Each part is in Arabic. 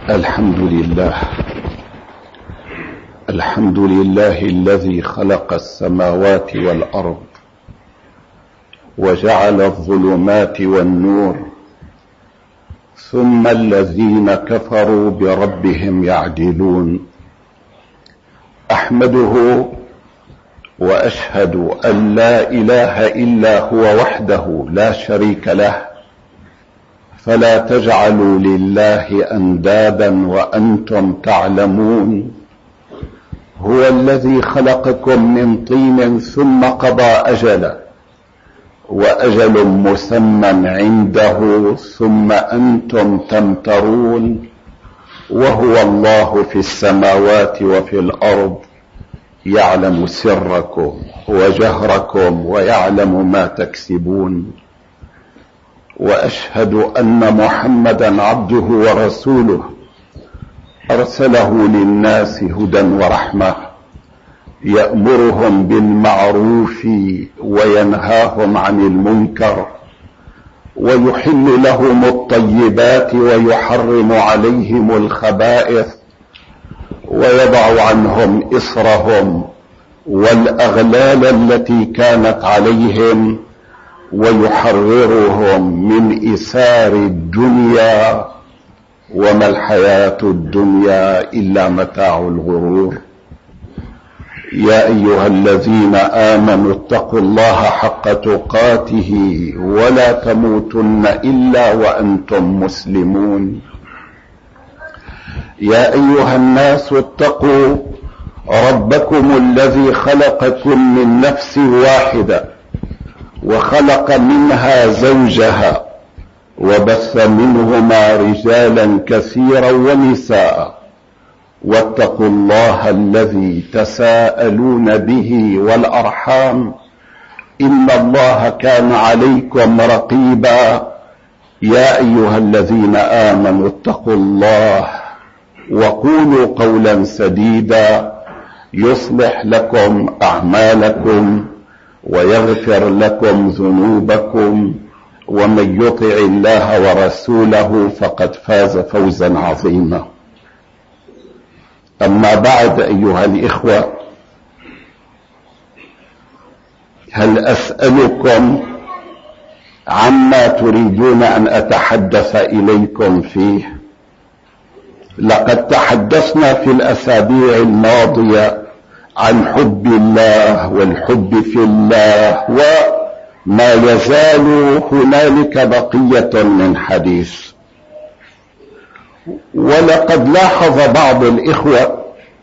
الحمد لله الذي خلق السماوات والأرض وجعل الظلمات والنور، ثم الذين كفروا بربهم يعدلون. أحمده وأشهد أن لا إله إلا هو وحده لا شريك له، فلا تجعلوا لله أندادا وأنتم تعلمون. هو الذي خلقكم من طين ثم قضى أجلا، وأجل مسمى عنده ثم أنتم تمترون. وهو الله في السماوات وفي الأرض، يعلم سركم وجهركم ويعلم ما تكسبون. وأشهد أن محمدا عبده ورسوله، أرسله للناس هدى ورحمة، يأمرهم بالمعروف وينهاهم عن المنكر، ويحل لهم الطيبات ويحرم عليهم الخبائث، ويضع عنهم إصرهم والأغلال التي كانت عليهم، ويحررهم من إسار الدنيا، وما الحياة الدنيا إلا متاع الغرور. يا أيها الذين آمنوا اتقوا الله حق تقاته ولا تموتن إلا وأنتم مسلمون. يا أيها الناس اتقوا ربكم الذي خلقكم من نفس واحدة، وخلق منها زوجها، وبث منهما رجالا كثيرا ونساء. واتقوا الله الذي تساءلون به والأرحام، إن الله كان عليكم رقيبا. يا أيها الذين آمنوا اتقوا الله وقولوا قولا سديدا، يصلح لكم أعمالكم ويغفر لكم ذنوبكم، ومن يطع الله ورسوله فقد فاز فوزا عظيما. أما بعد، أيها الإخوة، هل أسألكم عما تريدون أن أتحدث إليكم فيه؟ لقد تحدثنا في الأسابيع الماضية عن حب الله والحب في الله، وما يزال هنالك بقية من حديث. ولقد لاحظ بعض الإخوة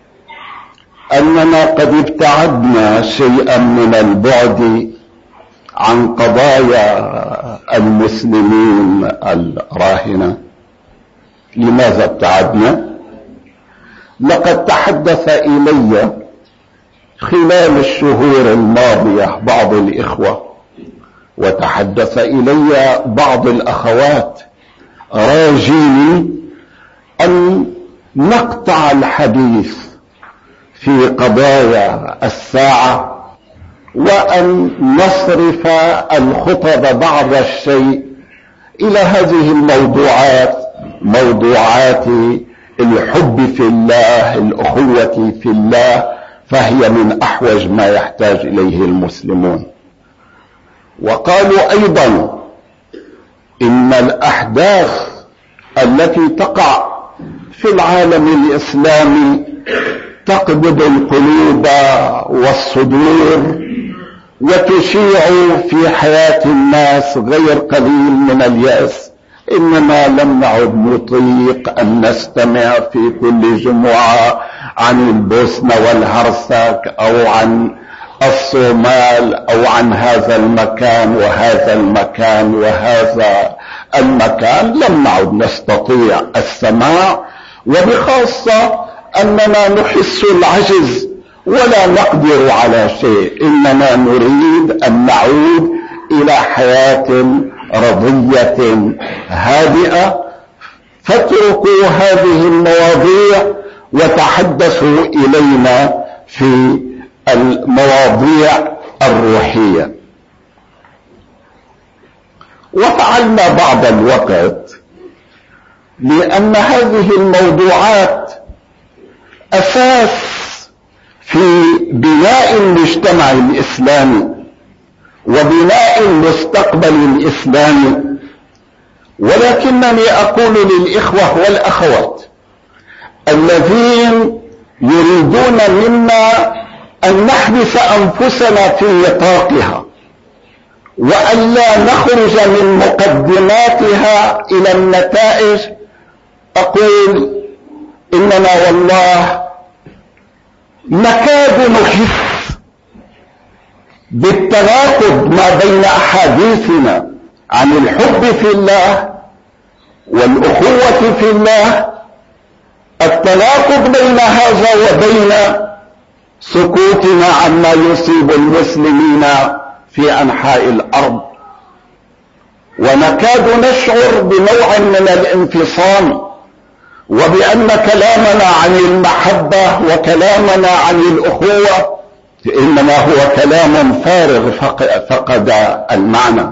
أننا قد ابتعدنا شيئا من البعد عن قضايا المسلمين الراهنة. لماذا ابتعدنا؟ لقد تحدث إلي خلال الشهور الماضية بعض الإخوة، وتحدث إلي بعض الأخوات راجين أن نقطع الحديث في قضايا الساعة، وأن نصرف الخطب بعض الشيء إلى هذه الموضوعات، موضوعات الحب في الله، الأخوة في الله، فهي من أحوج ما يحتاج إليه المسلمون. وقالوا أيضا إن الأحداث التي تقع في العالم الإسلامي تقبض القلوب والصدور، وتشيع في حياة الناس غير قليل من اليأس. إننا لم نعد نطيق أن نستمع في كل جمعة عن البوسنة والهرسك، أو عن الصومال، أو عن هذا المكان وهذا المكان وهذا المكان. لم نعد نستطيع السماع، وبخاصة أننا نحس العجز ولا نقدر على شيء. إننا نريد أن نعود إلى حياة رضية هادئة. فاتركوا هذه المواضيع وتحدثوا إلينا في المواضيع الروحية. وفعلنا بعض الوقت لأن هذه الموضوعات أساس في بناء المجتمع الإسلامي وبناء المستقبل الإسلامي. ولكنني أقول للإخوة والأخوات الذين يريدون منا أن نحبس أنفسنا في نطاقها وأن لا نخرج من مقدماتها إلى النتائج، أقول إننا والله نكاد نحس بالتناقض ما بين أحاديثنا عن الحب في الله والأخوة في الله، التناقض بين هذا وبين سكوتنا عما يصيب المسلمين في أنحاء الأرض. ونكاد نشعر بنوع من الانفصام، وبأن كلامنا عن المحبة وكلامنا عن الأخوة إنما هو كلام فارغ فقد المعنى.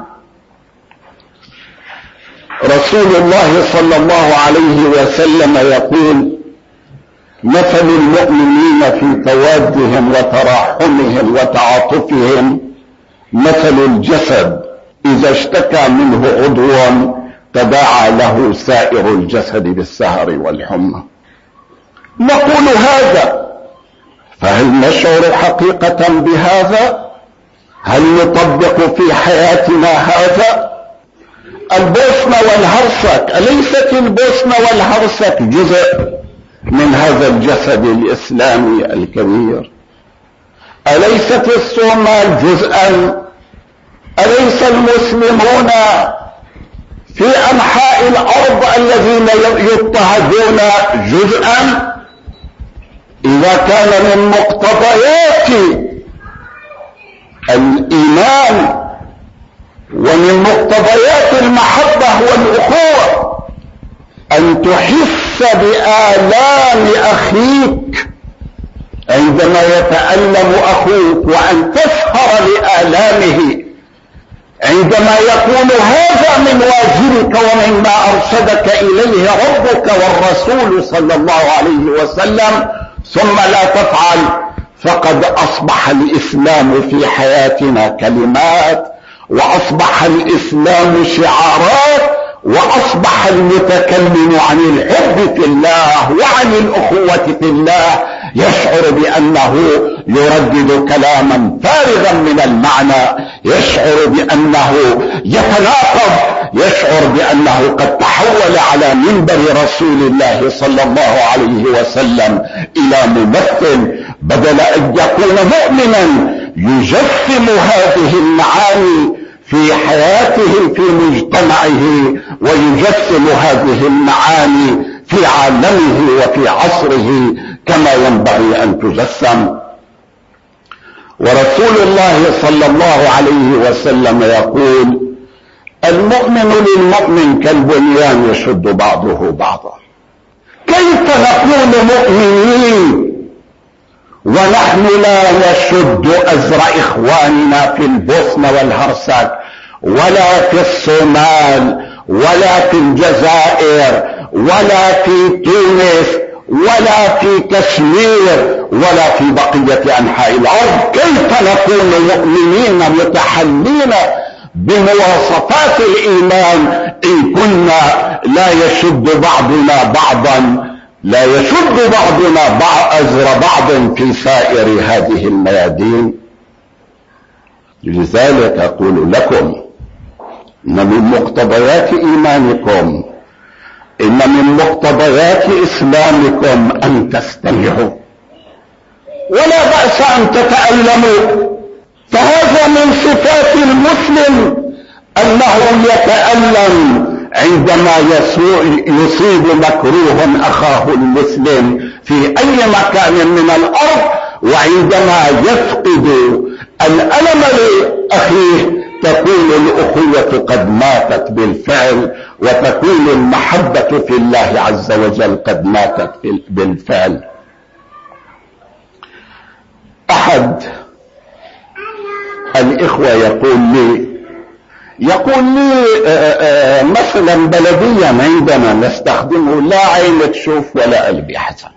رسول الله صلى الله عليه وسلم يقول: مثل المؤمنين في توادهم وتراحمهم وتعاطفهم مثل الجسد إذا اشتكى منه عضو تداعى له سائر الجسد بالسهر والحمى. نقول هذا، فهل نشعر حقيقة بهذا؟ هل نطبق في حياتنا هذا؟ البوسنة والهرسك، أليست البوسنة والهرسك جزء من هذا الجسد الإسلامي الكبير؟ أليست الصومال جزءا؟ أليس المسلمون في أنحاء الأرض الذين يضطهدون جزءا؟ إذا كان من مقتضيات الإيمان ومن مقتضيات المحبة والأخوة أن تحس بآلام أخيك عندما يتألم أخوك، وأن تسهر لآلامه عندما يكون هذا من واجبك ومما أرشدك إليه ربك والرسول صلى الله عليه وسلم، ثم لا تفعل، فقد أصبح الإسلام في حياتنا كلمات، وأصبح الإسلام شعارات، وأصبح المتكلم عن الحب في الله وعن الأخوة في الله يشعر بأنه يردد كلاما فارغا من المعنى، يشعر بأنه يتناقض، يشعر بأنه قد تحول على منبر رسول الله صلى الله عليه وسلم إلى ممثل، بدل أن يكون مؤمنا يجسم هذه المعاني في حياته في مجتمعه، ويجسم هذه المعاني في عالمه وفي عصره كما ينبغي أن تجسم. ورسول الله صلى الله عليه وسلم يقول: المؤمن للمؤمن كالبنيان يشد بعضه بعضا. كيف نكون مؤمنين ونحن لا نشد أزر إخواننا في البوسنة والهرسك ولا في الصومال ولا في الجزائر ولا في تونس ولا في كشمير ولا في بقية أنحاء الأرض؟ كيف نكون مؤمنين متحلين بمواصفات الإيمان إن كنا لا يشد بعضنا بعضا، لا يشد بعضنا أزر بعض في سائر هذه الميادين؟ لذلك أقول لكم إن من مقتضيات إيمانكم، إن من مقتضيات إسلامكم أن تستمعوا، ولا بأس أن تتألموا، فهذا من صفات المسلم أنه يتألم عندما يصيب مكروه أخاه المسلم في أي مكان من الأرض، وعندما يفقد الألم لأخيه تكون الأخوة قد ماتت بالفعل، وتكون المحبة في الله عز وجل قد ماتت بالفعل. أحد الإخوة يقول لي: يقول لي مثلا بلديا عندنا نستخدمه لا عين تشوف ولا قلب يحزن،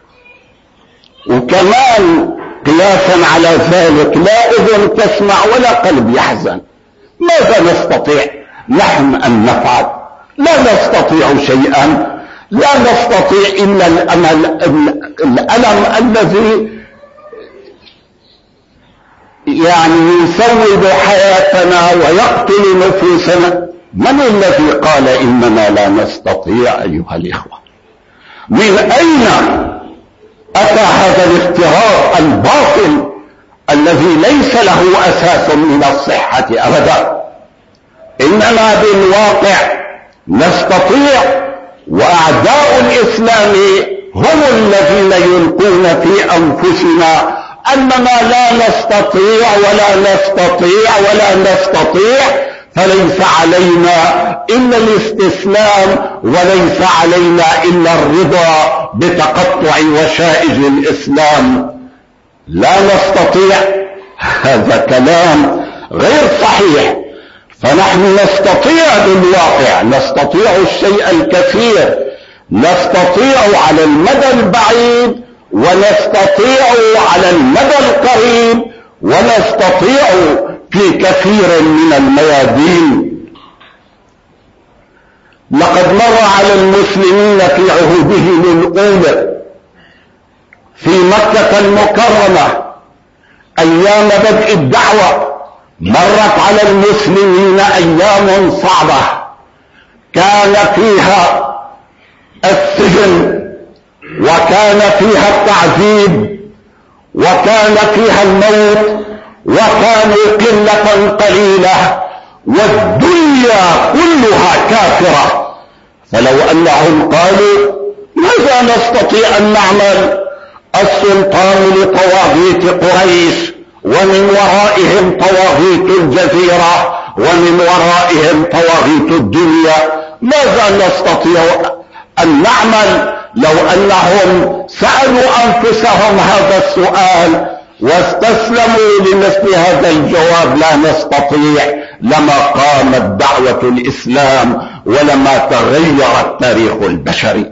وكمان قياسا على ذلك لا اذن تسمع ولا قلب يحزن. ماذا نستطيع نحن ان نفعل؟ لا نستطيع شيئا، لا نستطيع الا الالم الذي يعني يسود حياتنا ويقتل نفوسنا. من الذي قال اننا لا نستطيع ايها الاخوة؟ من اين اتى هذا الافتراء الباطل الذي ليس له اساس من الصحة ابدا؟ اننا بالواقع نستطيع، واعداء الاسلام هم الذين يلقون في انفسنا اننا لا نستطيع ولا نستطيع ولا نستطيع، فليس علينا الا الاستسلام، وليس علينا الا الرضا بتقطع وشائج الاسلام. لا نستطيع، هذا كلام غير صحيح. فنحن نستطيع بالواقع، نستطيع الشيء الكثير، نستطيع على المدى البعيد ونستطيع على المدى القريب ونستطيع في كثير من الميادين. لقد مر على المسلمين في عهودهم الأولى في مكة المكرمة أيام بدء الدعوة، مرت على المسلمين أيام صعبة كان فيها السجن، وكان فيها التعذيب، وكان فيها الموت، وكانوا قلة قليلة، والدنيا كلها كافرة. فلو أنهم قالوا ماذا نستطيع أن نعمل؟ السلطان لطواغيت قريش، ومن ورائهم طواغيت الجزيرة، ومن ورائهم طواغيت الدنيا، ماذا نستطيع أن نعمل؟ لو أنهم سألوا أنفسهم هذا السؤال واستسلموا لمثل هذا الجواب، لا نستطيع، لما قامت دعوة الإسلام ولما تغير التاريخ البشري.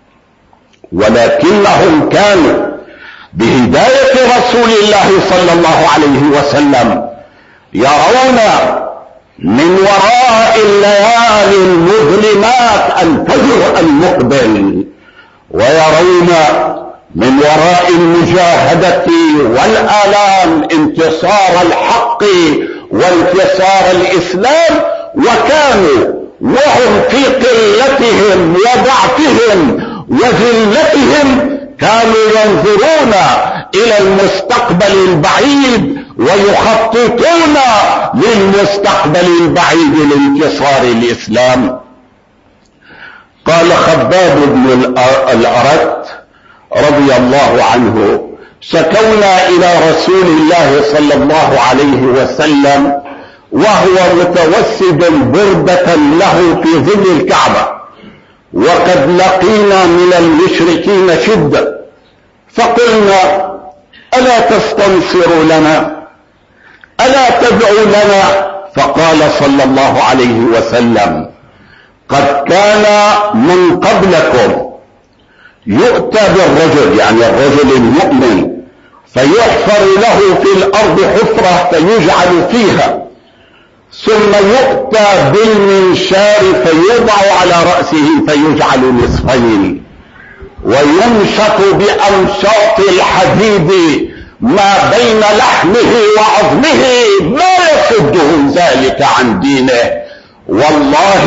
ولكنهم كانوا بهداية رسول الله صلى الله عليه وسلم يرون من وراء الليالي المظلمات الفجر المقبل، ويرون من وراء المجاهدة والآلام انتصار الحق وانتصار الإسلام. وكانوا وهم في قلتهم وضعفهم وذلتهم كانوا ينظرون إلى المستقبل البعيد ويخططون للمستقبل البعيد لانتصار الإسلام. قال خباب بن الأرت رضي الله عنه: شكونا إلى رسول الله صلى الله عليه وسلم وهو متوسد بردة له في ظل الكعبة، وقد لقينا من المشركين شدة، فقلنا: ألا تستنصر لنا؟ ألا تدعو لنا؟ فقال صلى الله عليه وسلم: قد كان من قبلكم يؤتى بالرجل، يعني الرجل المؤمن، فيحفر له في الأرض حفرة فيجعل فيها، ثم يؤتى بالمنشار فيوضع على رأسه فيجعل نصفين، ويمشط بأمشاط الحديد ما بين لحمه وعظمه، ما يصده ذلك عن دينه. والله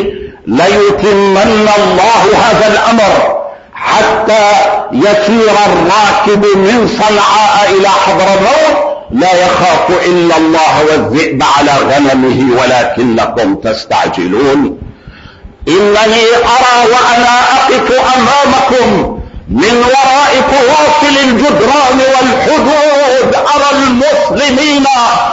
ليتمن الله هذا الأمر حتى يسير الراكب من صنعاء إلى حضرموت لا يخاف إلا الله والذئب على غنمه ولكنكم تستعجلون. إنني أرى وأنا أقف أمامكم من وراء فواصل الجدران والحدود، أرى المسلمين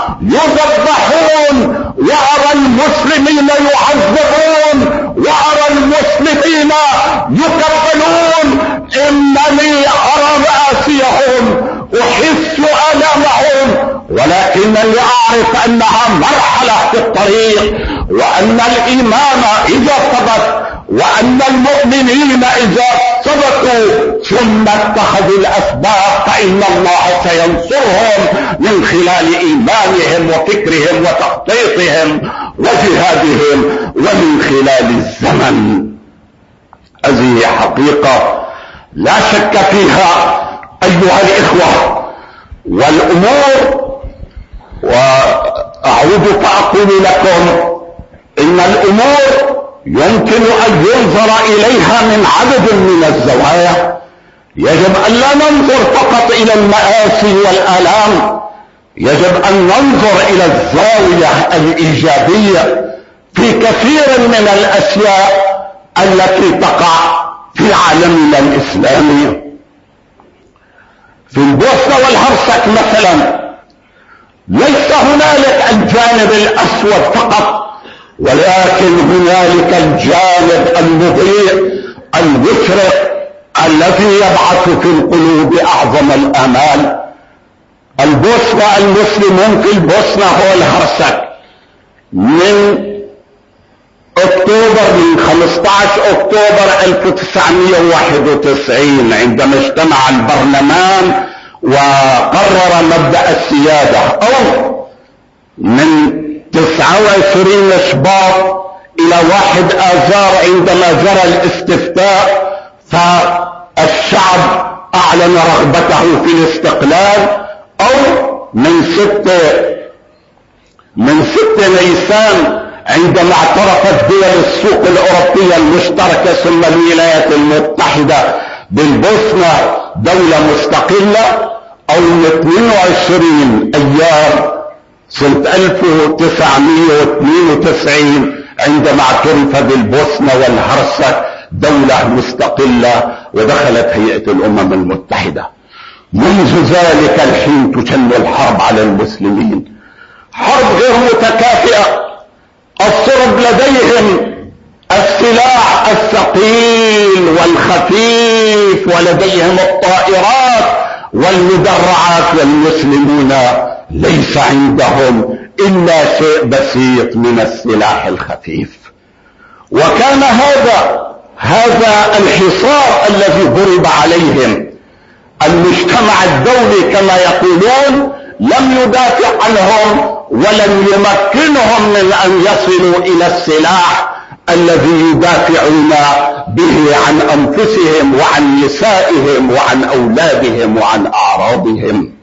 يذبحون، وأرى المسلمين يعذبون، وأرى المسلمين يكفلون. إنني أرى مآسيهم، أحس ألمهم، ولكن لكنني أعرف أنها مرحلة في الطريق، وأن الإيمان إذا ثبت وأن المؤمنين إذا ثبتوا ثم اتخذوا الأسباب فإن الله سينصرهم من خلال إيمانهم وفكرهم وتخطيطهم وجهادهم ومن خلال الزمن. هذه حقيقة لا شك فيها أيها الإخوة. والأمور، وأعود فأقول لكم إن الأمور يمكن أن ينظر إليها من عدد من الزوايا. يجب أن لا ننظر فقط إلى المآسي والآلام، يجب أن ننظر إلى الزاوية الإيجابية في كثير من الأشياء التي تقع في عالمنا الإسلامي. في البوسنة والهرسك مثلا ليس هنالك الجانب الأسود فقط، ولكن هنالك الجانب المضيء المشرق الذي يبعث في القلوب أعظم الآمال. البوسنة، المسلمون في البوسنة هو الهرسك من أكتوبر، من 15 أكتوبر 1991 عندما اجتمع البرلمان وقرر مبدأ السيادة، أو من 29 شباط إلى 1 آذار عندما جرى الاستفتاء فالشعب أعلن رغبته في الاستقلال، أو من 6 نيسان عندما اعترفت دول السوق الأوروبية المشتركة ثم الولايات المتحدة بالبوسنة دولة مستقلة، أو من 22 أيار سنة 1992 عندما اعترف بالبوسنة والهرسك دولة مستقلة ودخلت هيئة الأمم المتحدة. منذ ذلك الحين تشن الحرب على المسلمين، حرب غير متكافئة. الصرب لديهم السلاح الثقيل والخفيف ولديهم الطائرات والمدرعات، والمسلمون ليس عندهم إلا شيء بسيط من السلاح الخفيف. وكان هذا الحصار الذي ضرب عليهم المجتمع الدولي كما يقولون لم يدافع عنهم ولم يمكنهم من أن يصلوا إلى السلاح الذي يدافعون به عن أنفسهم وعن نسائهم وعن أولادهم وعن أعراضهم.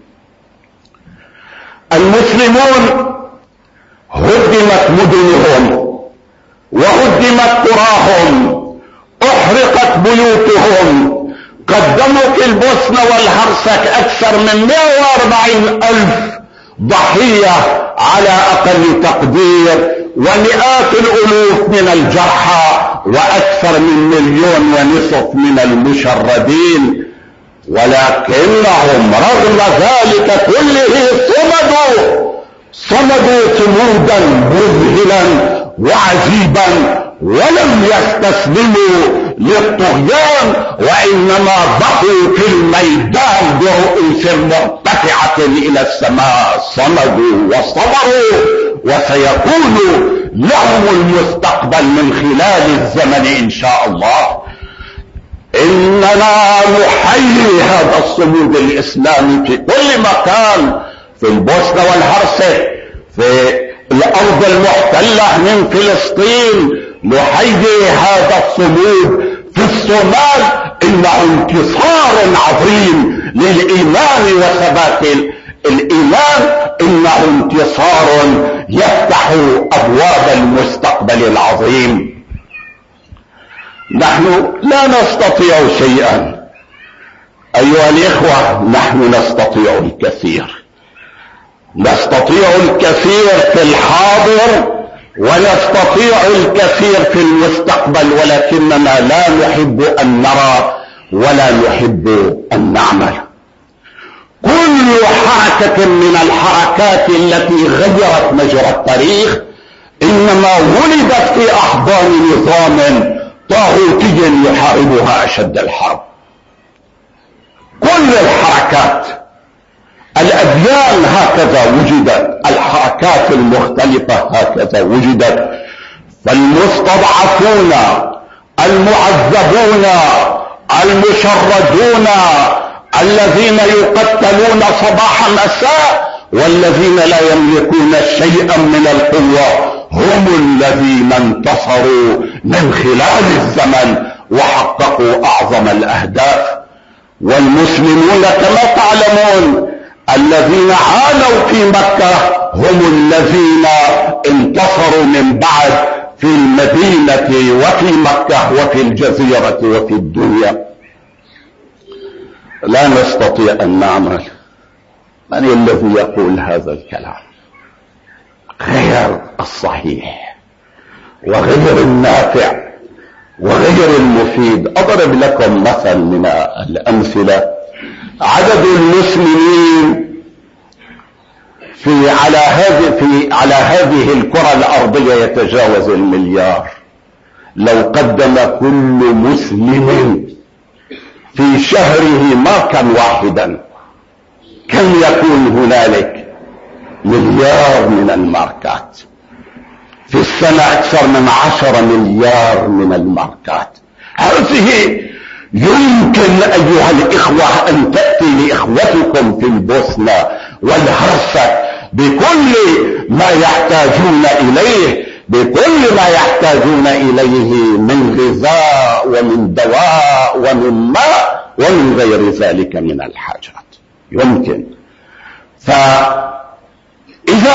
المسلمون هدمت مدنهم وهدمت قراهم، أحرقت بيوتهم، قدموا في البوسنة والهرسك أكثر من 140,000 ضحية على أقل تقدير، ومئات الألوف من الجرحى، وأكثر من 1.5 مليون من المشردين. ولكنهم رغم ذلك كله صمدوا صمودا مذهلا وعجيبا، ولم يستسلموا للطغيان، وإنما بقوا في الميدان برؤوس مرتفعة إلى السماء، صمدوا وصبروا، وسيكون لهم المستقبل من خلال الزمن إن شاء الله. إننا نحيي هذا الصمود الإسلامي في كل مكان، في البوسنة والهرسك، في الأرض المحتلة من فلسطين، نحيي هذا الصمود. في الصومال إنه انتصار عظيم للإيمان وثبات الإيمان، إنه انتصار يفتح أبواب المستقبل العظيم. نحن لا نستطيع شيئا أيها الإخوة، نحن نستطيع الكثير، نستطيع الكثير في الحاضر ونستطيع الكثير في المستقبل، ولكننا لا نحب أن نرى ولا نحب أن نعمل. كل حركة من الحركات التي غيرت مجرى التاريخ إنما ولدت في أحضان نظام طاغوتي يحاربها أشد الحرب. كل الحركات الأديان هكذا وجدت، الحركات المختلفة هكذا وجدت. فالمستضعفون المعذبون المشردون الذين يقتلون صباح مساء والذين لا يملكون شيئا من القوة هم الذين انتصروا من خلال الزمن وحققوا أعظم الأهداف. والمسلمون كما تعلمون الذين عانوا في مكة هم الذين انتصروا من بعد في المدينة وفي مكة وفي الجزيرة وفي الدنيا. لا نستطيع أن نعمل. من الذي يقول هذا الكلام؟ غير الصحيح وغير النافع وغير المفيد. أضرب لكم مثل من الأمثلة. عدد المسلمين على هذه الكرة الأرضية يتجاوز 1,000,000,000. لو قدم كل مسلم في شهره ما كان واحدا كم يكون هنالك؟ 1,000,000,000 من الماركات. في السنة أكثر من 10 مليار من الماركات. هذه يمكن أيها الإخوة أن تأتي لإخوتكم في البوسنة والهرسك بكل ما يحتاجون إليه، بكل ما يحتاجون إليه من غذاء ومن دواء ومن ماء ومن غير ذلك من الحاجات. يمكن. فإذا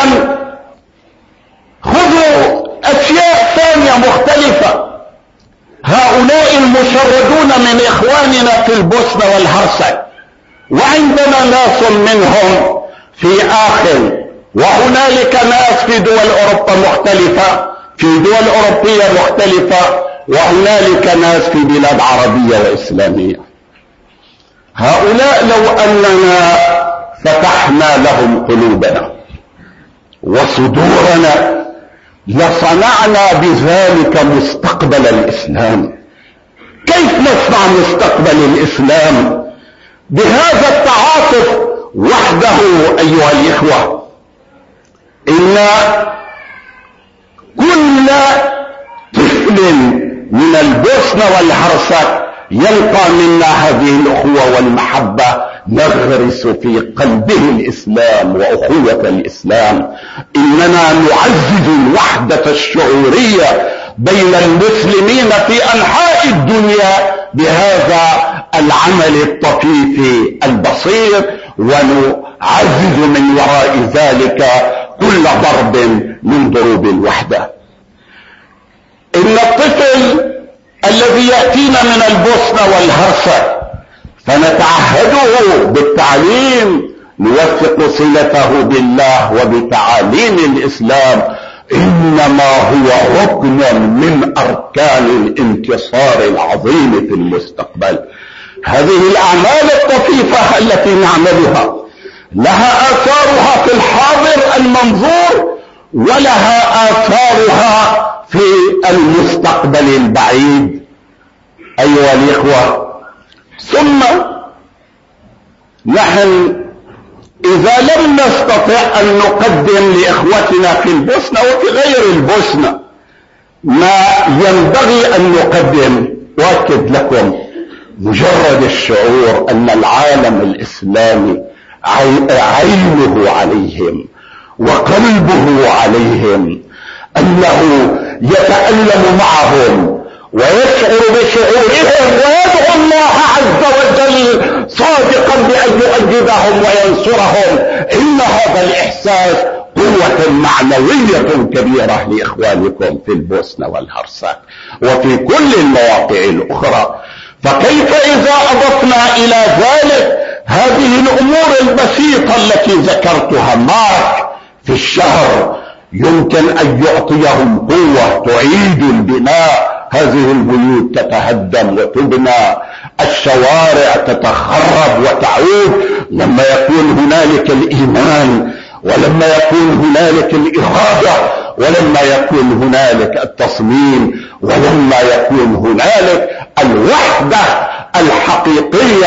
خذوا أشياء ثانية مختلفة. هؤلاء المشردون من إخواننا في البوسنة والهرسك، وعندنا ناس منهم في آخر، وهنالك ناس في دول أوروبا مختلفة، في دول أوروبية مختلفة، وهنالك ناس في بلاد عربية وإسلامية. هؤلاء لو أننا فتحنا لهم قلوبنا وصدورنا لصنعنا بذلك مستقبل الإسلام. كيف نصنع مستقبل الإسلام؟ بهذا التعاطف وحده أيها الإخوة. إن كل طفل من البوسنة والهرسك يلقى منا هذه الأخوة والمحبة نغرس في قلبه الإسلام وأخوة الإسلام. إننا نعزز الوحدة الشعورية بين المسلمين في أنحاء الدنيا بهذا العمل الطفيف البسيط، ونعزز من وراء ذلك كل ضرب من ضروب الوحدة. إن الطفل الذي يأتينا من البوسنة والهرسك فنتعهده بالتعليم، نوثق صلته بالله وبتعاليم الإسلام، إنما هو ركن من أركان الانتصار العظيم في المستقبل. هذه الأعمال الطفيفة التي نعملها لها آثارها في الحاضر المنظور، ولها آثارها في المستقبل البعيد أيها الإخوة. ثم نحن إذا لم نستطع أن نقدم لإخوتنا في البوسنة وفي غير البوسنة ما ينبغي أن نقدم، وأكد لكم مجرد الشعور أن العالم الإسلامي عينه عليهم وقلبه عليهم، أنه يتألم معهم ويشعر بشعورهم ويدعو الله عز وجل صادقا بأن يؤيدهم وينصرهم. إن هذا الإحساس قوة معنوية كبيرة لإخوانكم في البوسنة والهرسك وفي كل المواقع الأخرى. فكيف إذا أضفنا إلى ذلك هذه الأمور البسيطة التي ذكرتها معك في الشهر، يمكن أن يعطيهم قوة تعيد البناء. هذه البيوت تتهدم وتبنى، الشوارع تتخرب وتعود لما يكون هنالك الإيمان، ولما يكون هنالك الإرادة، ولما يكون هنالك التصميم، ولما يكون هنالك الوحدة الحقيقية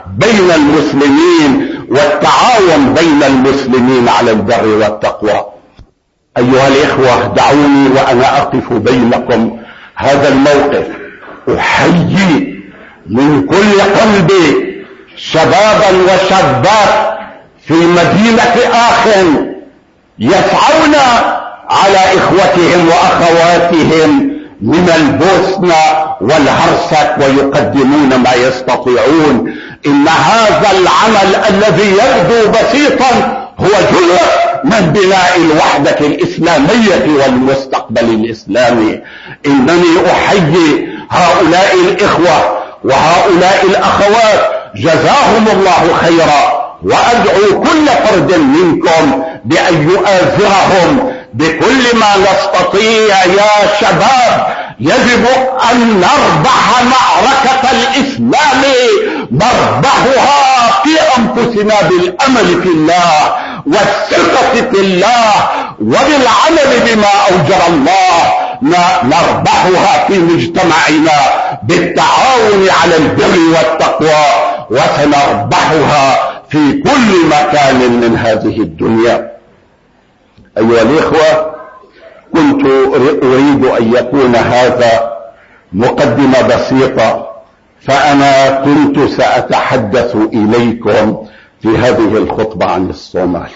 بين المسلمين والتعاون بين المسلمين على البر والتقوى. أيها الإخوة، دعوني وأنا أقف بينكم هذا الموقف أحيي من كل قلبي شبابا وشابات في مدينة آخن يسعون على إخوتهم وأخواتهم من البوسنة والهرسك ويقدمون ما يستطيعون. إن هذا العمل الذي يبدو بسيطا هو جزء من بناء الوحدة الإسلامية والمستقبل الإسلامي. إنني أحيي هؤلاء الإخوة وهؤلاء الأخوات جزاهم الله خيرا، وأدعو كل فرد منكم بأن يؤازرهم بكل ما نستطيع. يا شباب، يجب أن نربح معركة الإسلام، نربحها في أنفسنا بالأمل في الله والثقة في الله وبالعمل بما أوجب الله. نربحها في مجتمعنا بالتعاون على البر والتقوى، وسنربحها في كل مكان من هذه الدنيا. أيها الإخوة، كنت أريد أن يكون هذا مقدمة بسيطة، فأنا كنت سأتحدث إليكم في هذه الخطبة عن الصومال،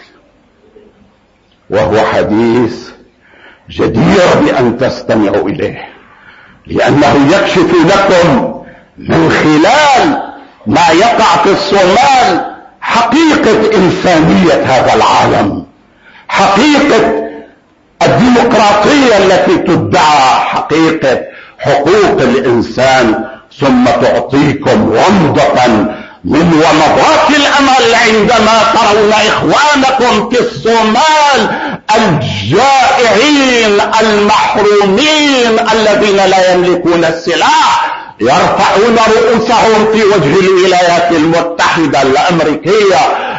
وهو حديث جدير بأن تستمعوا إليه، لأنه يكشف لكم من خلال ما يقع في الصومال حقيقة إنسانية هذا العالم، حقيقة الديمقراطية التي تدعى، حقيقة حقوق الإنسان. ثم تعطيكم ومضة من ومضات الأمل عندما ترون إخوانكم في الصومال الجائعين المحرومين الذين لا يملكون السلاح يرفعون رؤوسهم في وجه الولايات المتحدة الأمريكية،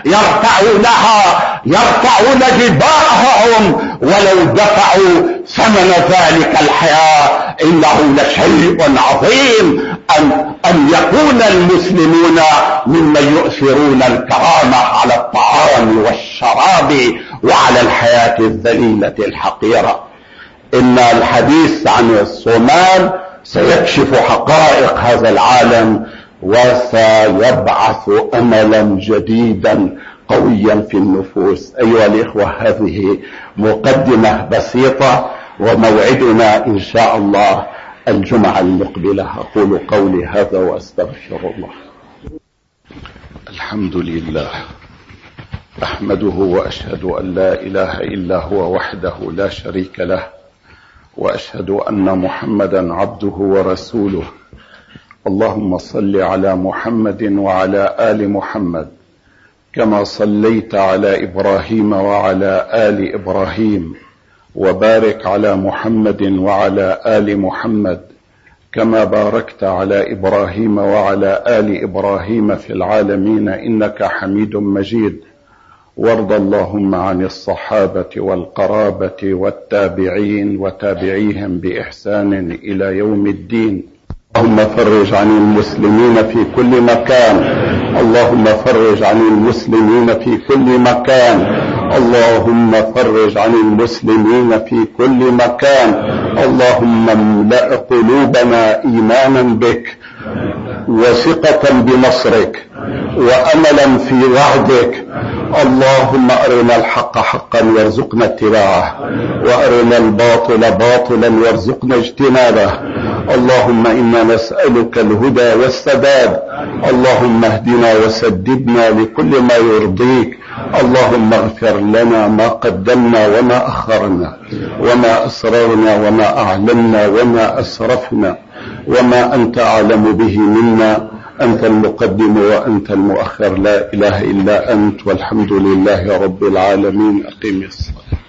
يرفعون جباههم ولو دفعوا ثمن ذلك الحياة. إنه لشيء عظيم أن يكون المسلمون ممن يؤثرون الكرامة على الطعام والشراب وعلى الحياة الذليلة الحقيرة. إن الحديث عن الصومال سيكشف حقائق هذا العالم وسيبعث أملا جديدا قويا في النفوس. أيها الإخوة، هذه مقدمة بسيطة، وموعدنا إن شاء الله الجمعة المقبلة. أقول قولي هذا وأستغفر الله. الحمد لله، أحمده وأشهد أن لا إله إلا هو وحده لا شريك له، وأشهد أن محمدا عبده ورسوله. اللهم صل على محمد وعلى آل محمد كما صليت على إبراهيم وعلى آل إبراهيم، وبارك على محمد وعلى آل محمد كما باركت على إبراهيم وعلى آل إبراهيم في العالمين إنك حميد مجيد. وارض اللهم عن الصحابة والقرابة والتابعين وتابعيهم بإحسان إلى يوم الدين. اللهم فرج عن المسلمين في كل مكان، اللهم فرج عن المسلمين في كل مكان، اللهم فرج عن المسلمين في كل مكان. اللهم املأ قلوبنا إيمانا بك وثقة بنصرك وأملا في وعدك. اللهم أرنا الحق حقا وارزقنا اتباعه، وأرنا الباطل باطلا وارزقنا اجتنابه. اللهم إنا نسألك الهدى والسداد، اللهم اهدنا وسددنا لكل ما يرضيك. اللهم اغفر لنا ما قدمنا وما أخرنا، وما أسررنا وما أعلنا وما أسرفنا، وما أنت أعلم به منا. أنت المقدم وأنت المؤخر، لا إله إلا أنت، والحمد لله رب العالمين. أقم الصلاة.